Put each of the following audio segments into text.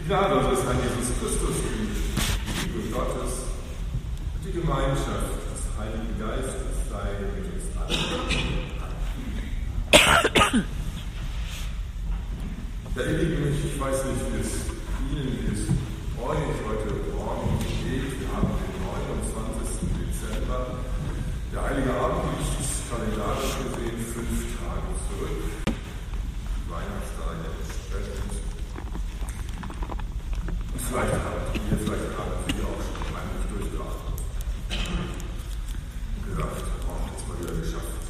Gnade unseres Herrn Jesus Christus, die Liebe Gottes und die Gemeinschaft des Heiligen Geistes sei mit uns allen. Ja, ihr Lieben, ich weiß nicht, wie es Ihnen, wie es euch heute Morgen geht. Wir haben den 29. Dezember. Der Heilige Abend liegt kalendarisch gesehen 5 Tage zurück. Die Weihnachtstage entsprechend. Und vielleicht haben wir auch schon heimlich durchgeatmet. Und gesagt, jetzt mal wieder geschafft.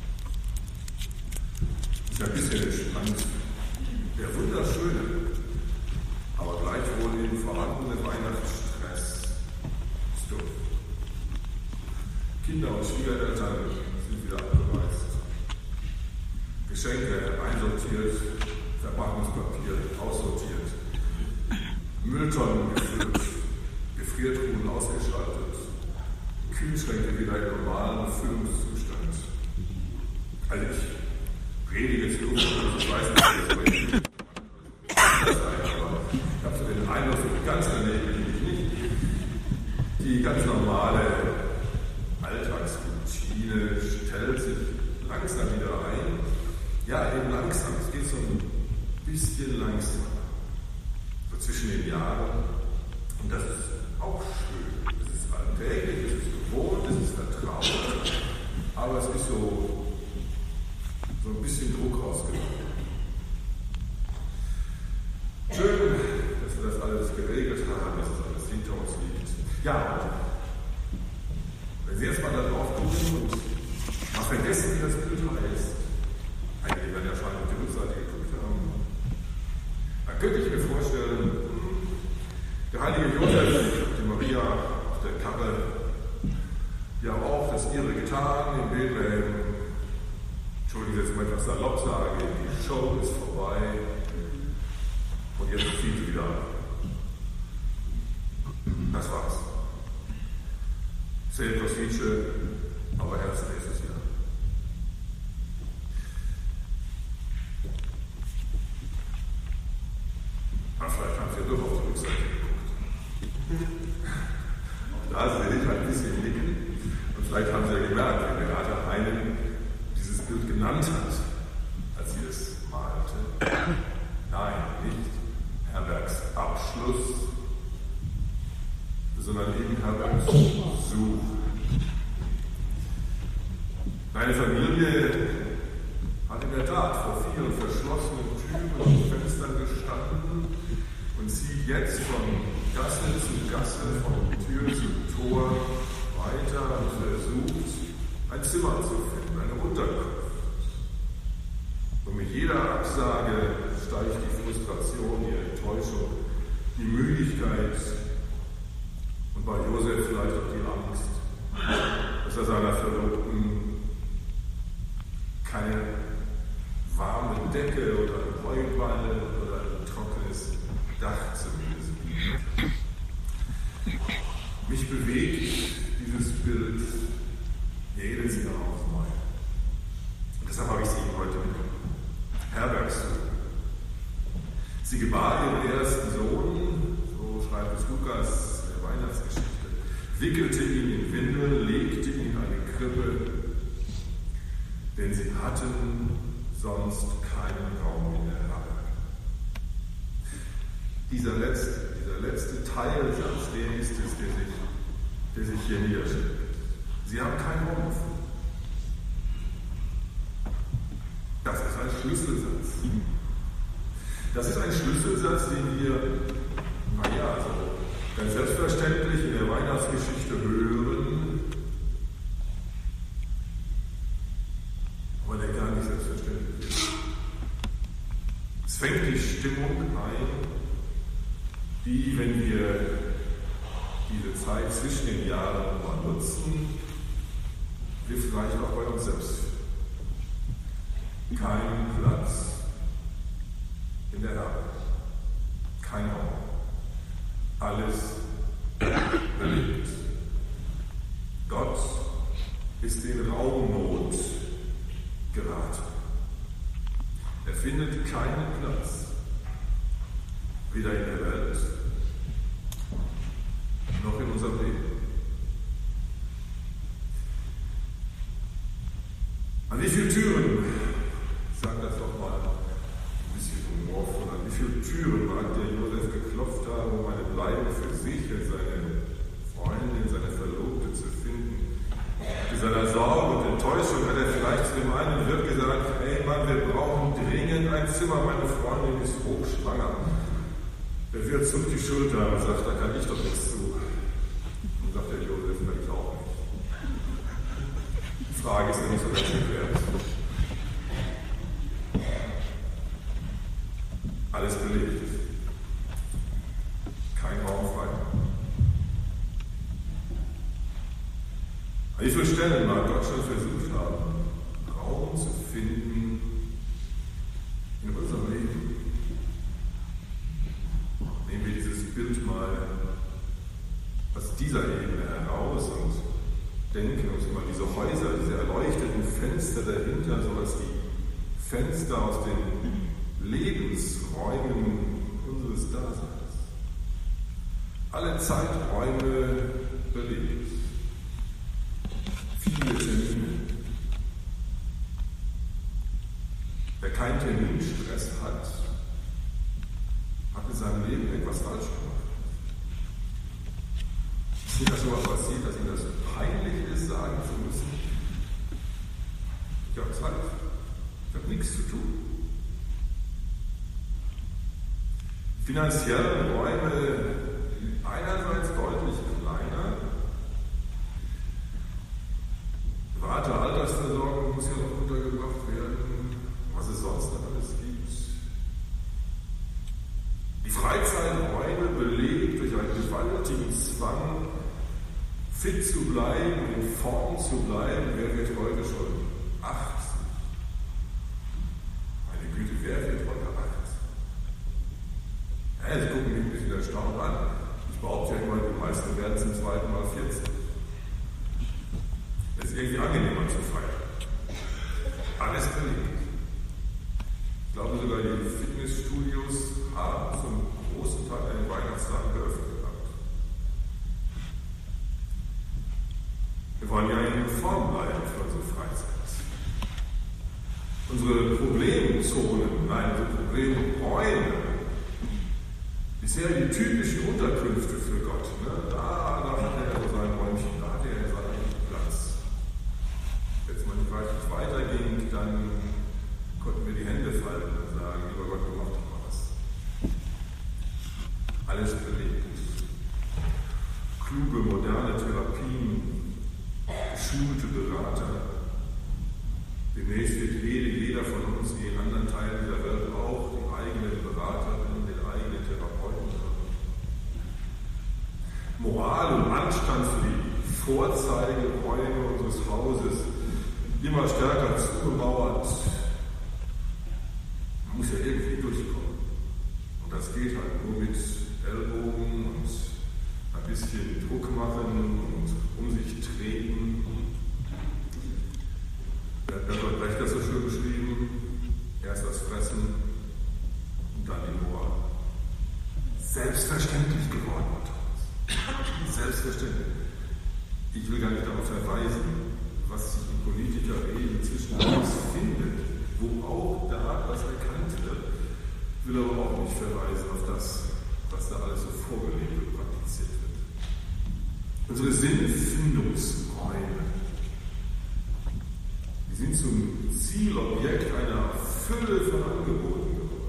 Ist ja ein bisschen entspannt. Der wunderschöne, aber gleichwohl eben vorhandene Weihnachtsstress ist durch. Kinder und Schwiegereltern sind wieder abgereist. Geschenke einsortiert, Verpackungspapier aussortiert, Mülltonnen gefüllt, Gefriertruhen ausgeschaltet, Kühlschränke wieder im normalen Füllungszustand. Also ich predige jetzt nur, ich weiß nicht, wie das bei Ihnen ist, aber ich habe so den Eindruck, so ganz daneben liege ich nicht. Die ganz normale Alltagsroutine stellt sich langsam wieder ein. Ja, eben langsam. Es geht so ein bisschen langsamer. So zwischen den Jahren. Und das ist auch schön. Es ist alltäglich, es ist gewohnt, es ist vertraut. Aber es ist so ein bisschen Druck rausgenommen. Schön, dass wir das alles geregelt haben, dass das alles hinter uns liegt. Ja, wenn Sie jetzt mal da drauf gucken und mal vergessen, wie das Bild heißt, eigentlich werden ja schon auf die Rückseite geguckt haben, dann könnte ich mir vorstellen, der heilige Josef, die Maria auf der Karre, die haben auch das ihre getan in Bethlehem. Entschuldigen Sie jetzt mal etwas salopp sage, die Show ist vorbei und jetzt ziehen sie wieder ab. Das war's. Sehr Kosvice, aber erst nächstes Jahr. Aber vielleicht haben Sie ja doch auf die Rückseite geguckt. Auch da sehe ich ein bisschen nicken. Und vielleicht haben Sie ja gemerkt, wie Beate Heinen dieses Bild genannt hat, als sie es malte. Nein, nicht Herbergs Abschluss, sondern eben Herbergs Such. Meine Familie hat in der Tat vor vielen verschlossenen Türen und Fenstern gestanden und zieht jetzt von Gasse zu Gasse, von Tür zu Tor weiter und versucht, ein Zimmer zu finden, eine Unterkunft. Und mit jeder Absage steigt die Frustration, die Enttäuschung, die Müdigkeit und bei Josef vielleicht auch die Angst, dass er seiner Verlobten keine warme Decke oder eine Heuballen oder ein trockenes Dach zumindest bietet. Mich bewegt dieses Bild jedes Jahr aufs Neue. Und deshalb habe ich sie Ihnen heute mitgenommen. Herbergssuche. Sie gebar ihren ersten Sohn, so schreibt es Lukas in der Weihnachtsgeschichte, wickelte ihn in Windeln, legte ihn in eine Krippe, denn sie hatten sonst keinen Raum in der Herberge. Dieser letzte Teilsatz, der ist es, der sich hier niederschlägt. Sie haben keinen Raum gefunden. Das ist ein Schlüsselsatz. Das ist ein Schlüsselsatz, den wir, ganz selbstverständlich in der Weihnachtsgeschichte hören, aber der gar nicht selbstverständlich ist. Es fängt die Stimmung ein, die, wenn wir diese Zeit zwischen den Jahren mal nutzen, wir vielleicht auch bei uns selbst finden. Kein Platz in der Herberge, kein Raum, alles belegt. Gott ist in Raumnot geraten. Er findet keinen Platz. weder in der Welt noch in unserem Leben. An wie viele Türen, ich sage das doch mal ein bisschen humorvoll, an wie viele Türen mag der Josef geklopft haben, um eine Bleibe für sich und seine Freundin, seine Verlobte zu finden. Mit seiner Sorge und Enttäuschung hat er vielleicht zu dem einen Wirt gesagt: Hey Mann, wir brauchen dringend ein Zimmer, meine Freundin ist hochschwanger. Der Wirt zuckt die Schulter und sagt: Da kann ich doch nichts zu. Und sagt der Josef: Ich auch nicht. Die Frage ist ja nicht so ganz geklärt. Alles belegt. Kein Raum frei. An wie vielen Stellen mag Gott schon versucht haben, Raum zu finden in unserem Leben? Nehmen wir dieses Bild mal aus dieser Ebene heraus und denken uns mal diese Häuser, diese erleuchteten Fenster dahinter, so als die Fenster aus den Lebensräumen unseres Daseins. Alle Zeiträume belebt. Viele Termine. Wer keinen Terminstress hat, hat in seinem Leben etwas falsch gemacht. Ist Ihnen das schon mal passiert, dass Ihnen das peinlich ist, sagen zu müssen: Ich habe Zeit, ich habe nichts zu tun? Finanzielle Räume einerseits deutlich kleiner. Private Altersversorgung muss ja noch untergebracht werden, was es sonst noch alles gibt. Die Freizeiträume belebt durch einen gewaltigen Zwang, fit zu bleiben, in Form zu bleiben. Wer wird heute schon 80? Meine Güte, wer wird heute 80? Ja, Sie gucken mich ein bisschen erstaunt an. Ich behaupte ja immer, die meisten werden zum zweiten Mal 40. Es ist irgendwie angenehmer zu feiern. Alles belegt. Ich glaube sogar, die Fitnessstudios haben zum großen Teil einen Weihnachtstag geöffnet gehabt. Wir wollen ja in Form bleiben für unsere Freizeit. Unsere Problemzonen, nein, unsere Problemräume, bisher die typischen Unterkünfte für Gott. Ne? Da hat er so sein Räumchen, da hat er seinen Platz. Wenn es mal nicht weiterging, dann konnten wir die Hände falten und sagen: Lieber Gott, du mach doch mal was. Alles belegt. Kluge, moderne Therapien, geschulte Berater. Demnächst wird jeder von uns, wie in anderen Teilen dieser Welt auch, die eigenen Beraterinnen, den eigenen Therapeuten haben. Moral und Anstand für die Vorzeigeräume unseres Hauses immer stärker zugemauert. Man muss ja irgendwie durchkommen. Und das geht halt nur mit Ellbogen und ein bisschen Druck machen und um sich treten. Der hat Bertolt Brecht das so schön beschrieben: Erst das Fressen und dann die Moral. Selbstverständlich geworden unter uns. Selbstverständlich. Ich will gar nicht darauf verweisen, was sich in Politikerreden zwischen uns findet, wo auch da was erkannt wird. Ich will aber auch nicht verweisen auf das, was da alles so vorgelebt und praktiziert wird. Unsere Sinnfindungsräume, die sind zum Zielobjekt einer Fülle von Angeboten geworden.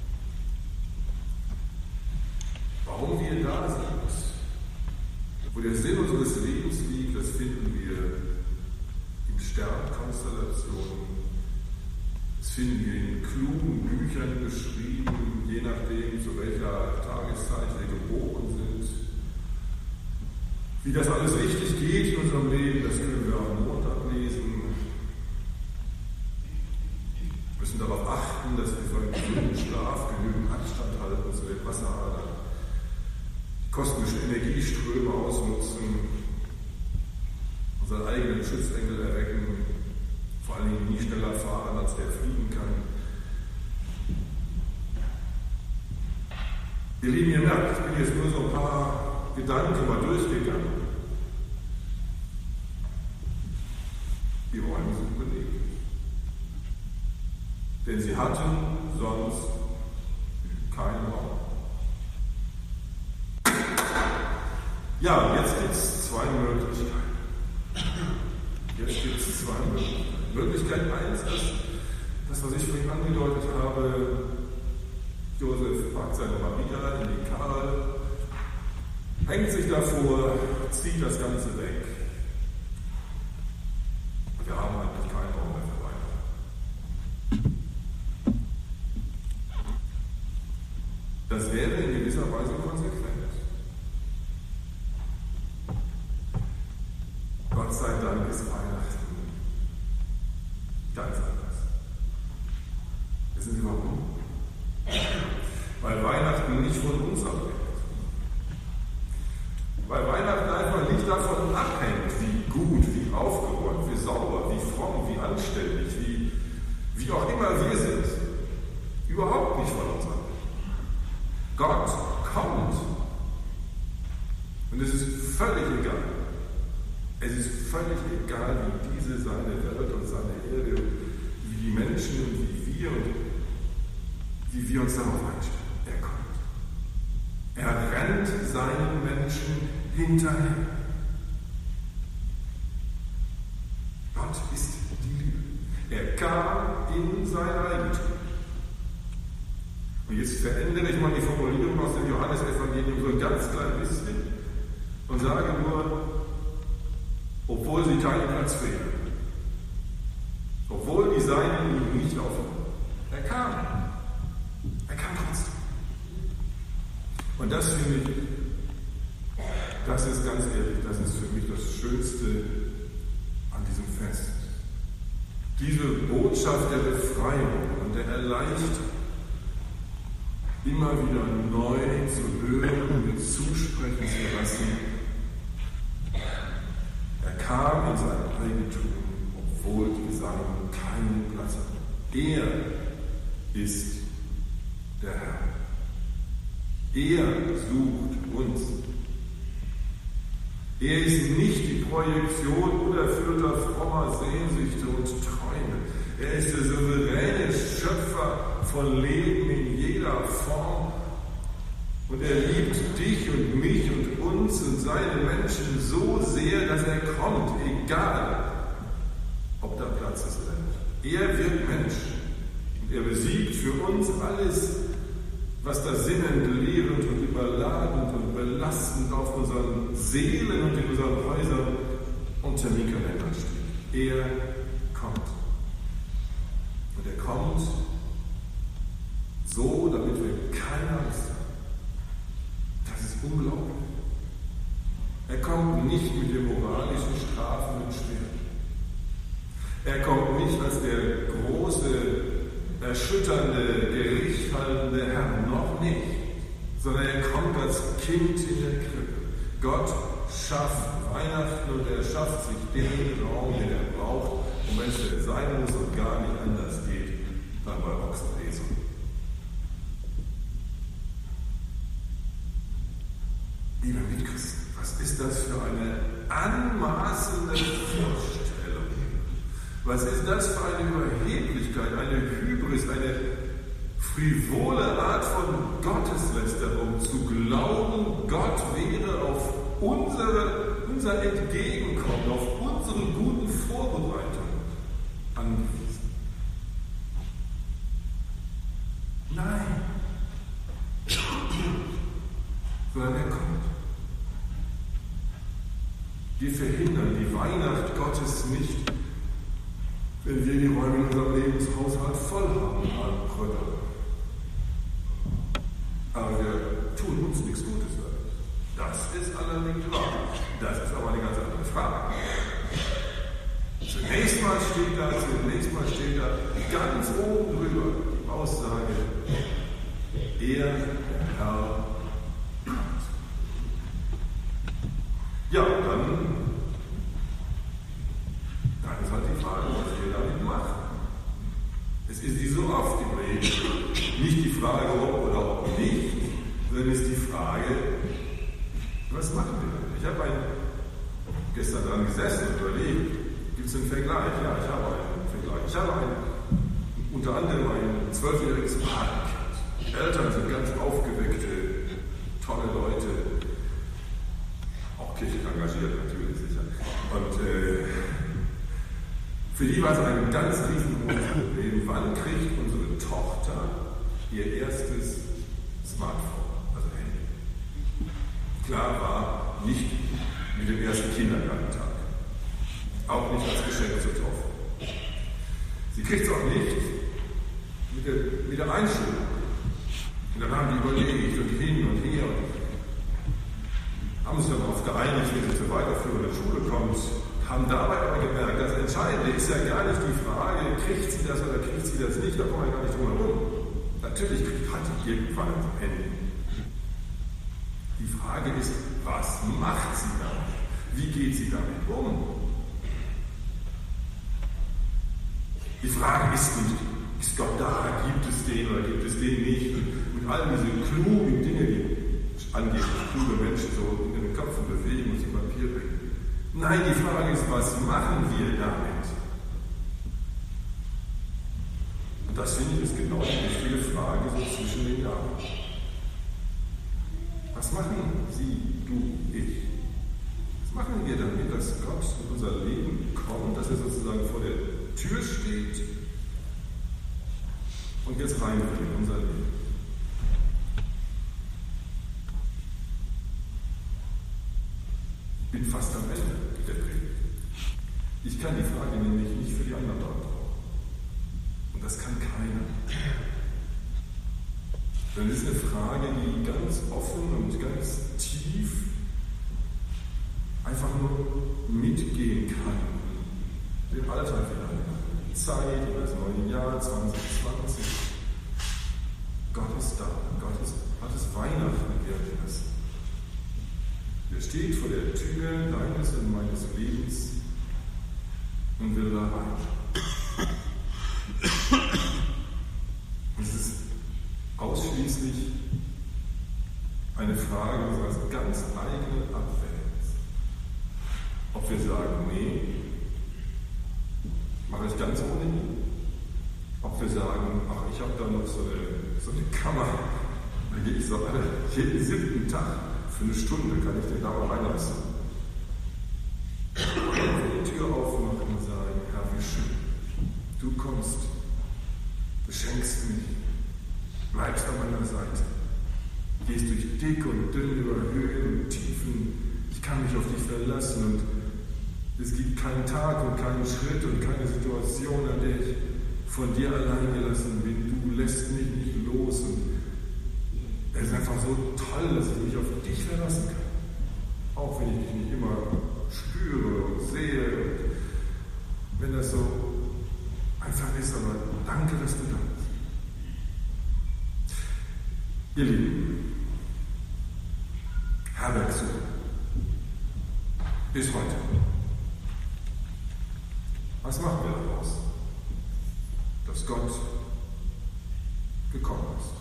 Warum wir da sind, wo der Sinn unseres Lebens liegt, das finden wir in Sternkonstellationen. Das finden wir in klugen Büchern beschrieben, je nachdem, zu welcher Tageszeit wir geboren sind. Wie das alles richtig geht in unserem Leben, das können wir am Montag lesen. Wir müssen darauf achten, dass wir für einen gesunden Schlaf genügend Abstand halten zu den Wasseradern, kosmische Energieströme ausnutzen, unseren eigenen Schutzengel erwecken, vor allen Dingen nie schneller fahren, als der fliegen kann. Ihr Lieben, ihr merkt, ich bin jetzt nur so ein paar Gedanken mal durchgegangen. Die Räume sind belegt. Denn sie hatten sonst keinen Raum. Ja, jetzt gibt es zwei Möglichkeiten. Möglichkeit 1 ist, das, was ich vorhin angedeutet habe, Josef packt seine Maria in die Karre, hängt sich davor, zieht das Ganze weg. Wir haben eigentlich keinen Raum mehr für Weihnachten. Das wäre in gewisser Weise konsequent. Gott sei Dank ist Weihnachten ganz anders. Wissen Sie warum? Weil Weihnachten nicht von uns abhängt. Weil Weihnachten einfach nicht davon abhängt, wie gut, wie aufgeräumt, wie sauber, wie fromm, wie anständig, wie auch immer wir sind. Überhaupt nicht von uns abhängt. Gott kommt. Und es ist völlig egal. Es ist völlig egal, wie diese seine Welt und seine Erde, wie die Menschen und wie wir uns darauf einstellen. Er kommt. Er rennt seinen Menschen hinterher. Gott ist die Liebe. Er kam in sein Eigentum. Und jetzt verändere ich mal die Formulierung aus dem Johannesevangelium so ein ganz klein bisschen und sage nur, obwohl sie keinen Platz für ihn hatten. Obwohl die Seinen ihn nicht aufnahmen. Er kam. Er kam trotzdem. Und das finde ich, das ist ganz ehrlich, das ist für mich das Schönste an diesem Fest. Diese Botschaft der Befreiung und der Erleichterung immer wieder neu zu hören und mit zusprechen zu lassen. Er kam in sein Eigentum, obwohl die Seinen keinen Platz hatten. Er ist der Herr. Er sucht uns. Er ist nicht die Projektion unerfüllter frommer Sehnsüchte und Träume. Er ist der souveräne Schöpfer von Leben in jeder Form. Und er liebt dich und mich und uns und seine Menschen so sehr, dass er kommt, egal, ob da Platz ist oder nicht. Er wird Mensch. Und er besiegt für uns alles, was da sinnentleerend und überladend und belastend auf unseren Seelen und in unseren Häusern und Terminkalendern steht. Er kommt. Und er kommt so, damit wir keine Angst haben. Das ist unglaublich. Er kommt nicht mit den moralischen Strafen und Schwert. Er kommt nicht als der große, erschütternde, gerichthaltende Herr, noch nicht, sondern er kommt als Kind in der Krippe. Gott schafft Weihnachten und er schafft sich den Raum, den er braucht, und wenn es sein muss und gar nicht anders geht, dann bei Ochsenlesung. Liebe Mitchristen, was ist das für eine anmaßende Vorstellung? Was ist das für eine Überheblichkeit, eine Hybris, eine frivole Art von Gotteslästerung, zu glauben, Gott wäre auf unser Entgegenkommen, auf unsere guten Vorbereitungen angewiesen. Nein. Sondern er kommt. Wir verhindern die Weihnacht Gottes nicht, wenn wir die Räume in unserem Lebenshaushalt voll haben an Kröller. Aber wir tun uns nichts Gutes damit. Das ist allerdings wahr. Das ist aber eine ganz andere Frage. Zunächst mal steht da ganz oben drüber die Aussage, er, der Herr, kommt. Ja, dann ist halt die Frage, was wir damit machen. Es ist wie so oft im Leben nicht die Frage, ob oder ob nicht, dann ist die Frage, was machen wir? Ich habe gestern dran gesessen und überlegt, gibt es einen Vergleich? Ja, ich habe einen Vergleich. Ich habe unter anderem ein 12-jähriges Patenkind. Die Eltern sind ganz aufgeweckte, tolle Leute, auch kirchlich engagiert natürlich sicher. Und für die war es ein ganz riesengroßes Problem, wann kriegt unsere Tochter ihr erstes Smartphone, also Handy. Klar war, nicht mit dem ersten Kindergartentag. Auch nicht als Geschenk zur Taufe. Sie kriegt es auch nicht mit der Einschulung. Und dann haben die überlegt und hin und her und haben sich dann darauf geeinigt, wenn sie zur weiterführenden Schule kommt, haben dabei aber gemerkt, das Entscheidende ist ja gar nicht die Frage, kriegt sie das oder kriegt sie das nicht, da kommen wir gar nicht drum herum. Natürlich hat sie irgendwann ein Handy. Die Frage ist, was macht sie damit? Wie geht sie damit um? Die Frage ist nicht, ist Gott da, gibt es den oder gibt es den nicht? Und all diese klugen Dinge, die angeblich kluge Menschen so in den Köpfen bewegen und zu Papier bringen. Nein, die Frage ist, was machen wir damit? Und das finde ich ist genau die wichtige Frage so zwischen den Jahren. Was machen Sie, du, ich? Was machen wir damit, dass Gott in unser Leben kommt, dass er sozusagen vor der Tür steht und jetzt rein will in unser Leben? Ich bin fast am Ende der Predigt. Ich kann die Frage nämlich nicht für die anderen beantworten. Und das kann keiner. Denn es ist eine Frage, die ganz offen und ganz tief einfach nur mitgehen kann. Den Alltag hinein. Die Zeit, das neue Jahr 2020. Gott ist da. Gott ist Weihnachten währenddessen. Er steht vor der Tür deines und meines Lebens und will da rein. Es ist ausschließlich eine Frage unseres ganz eigenen Abwägens. Ob wir sagen, nee, mache ich ganz ohne ihn. Ob wir sagen, ach, ich habe da noch so eine Kammer, da gehe ich so jeden 7. Tag für eine Stunde, kann ich den da mal reinlassen. Und die Tür aufmachen und sagen, Herr, wie schön, du kommst, beschenkst mich, bleibst an meiner Seite, gehst durch dick und dünn, über Höhen und Tiefen, ich kann mich auf dich verlassen und es gibt keinen Tag und keinen Schritt und keine Situation, an der ich von dir allein gelassen bin. Du lässt mich nicht los und es ist einfach so toll, dass ich mich auf dich verlassen kann. Auch wenn ich dich nicht immer spüre und sehe und wenn das so einfach ist, aber danke, dass du da bist. Ihr Lieben, Herbergsuche. Bis heute. Was machen wir daraus? Dass Gott gekommen ist.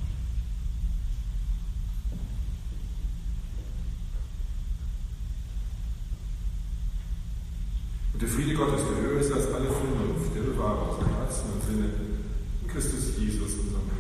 Und der Friede Gottes, der höher ist als alle Vernunft, der bewahre unsere Herzen und Sinne in Christus Jesus, unserem Herrn.